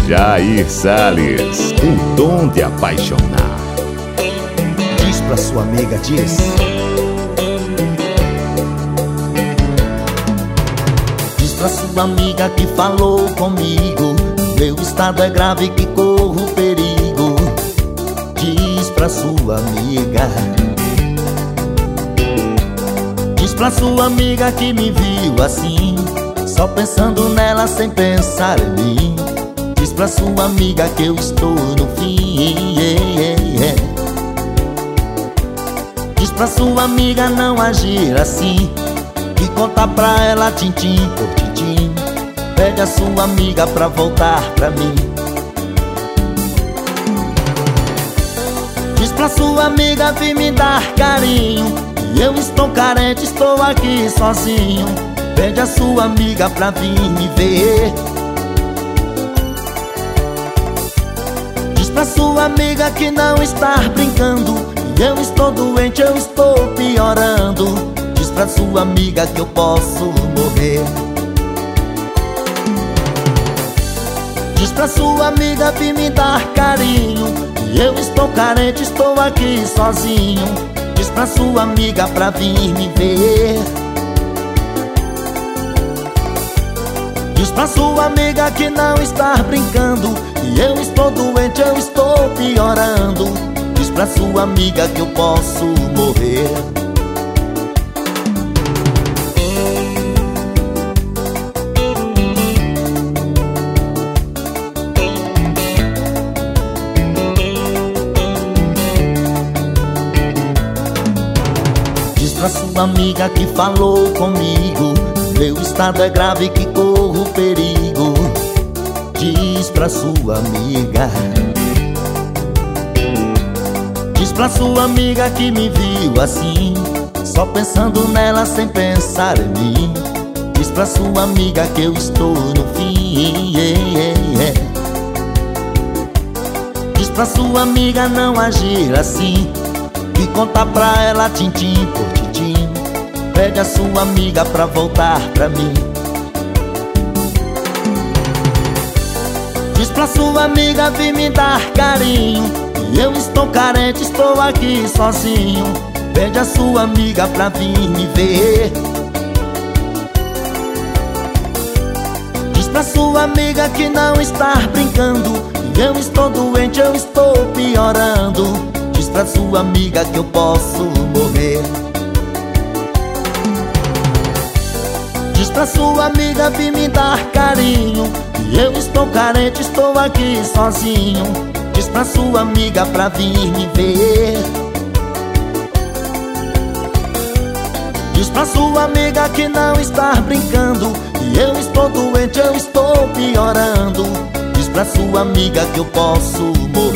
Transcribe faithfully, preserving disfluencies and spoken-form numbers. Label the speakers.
Speaker 1: Jair Salles, o dom de apaixonar.
Speaker 2: Diz pra sua amiga, diz. Diz pra sua amiga que falou comigo, meu estado é grave, que corro perigo. Diz pra sua amiga. Diz pra sua amiga que me viu assim, só pensando nela sem pensar em mim. Diz pra sua amiga que eu estou no fim. Diz pra sua amiga não agir assim, e contar pra ela tintim por tintim. Pede a sua amiga pra voltar pra mim. Diz pra sua amiga vir me dar carinho, e eu estou carente, estou aqui sozinho. Pede a sua amiga pra vir me ver. Diz pra sua amiga que não está brincando, e eu estou doente, eu estou piorando. Diz pra sua amiga que eu posso morrer. Diz pra sua amiga vir me dar carinho, e eu estou carente, estou aqui sozinho. Diz pra sua amiga pra vir me ver. Diz pra sua amiga que não está brincando, e eu estou doente, eu estou piorando. Diz pra sua amiga que eu posso morrer. Diz pra sua amiga que falou comigo, meu estado é grave, que corro perigo. Diz pra sua amiga. Diz pra sua amiga que me viu assim, só pensando nela sem pensar em mim. Diz pra sua amiga que eu estou no fim. Diz pra sua amiga não agir assim, e contar pra ela tintim por tintim. Pede a sua amiga pra voltar pra mim. Diz pra sua amiga vir me dar carinho, e eu estou carente, estou aqui sozinho. Pede a sua amiga pra vir me ver. Diz pra sua amiga que não está brincando, e eu estou doente, eu estou piorando. Diz pra sua amiga que eu posso morrer. Diz pra sua amiga vir me dar carinho, e eu estou carente, estou aqui sozinho. Diz pra sua amiga pra vir me ver. Diz pra sua amiga que não está brincando, e eu estou doente, eu estou piorando. Diz pra sua amiga que eu posso morrer.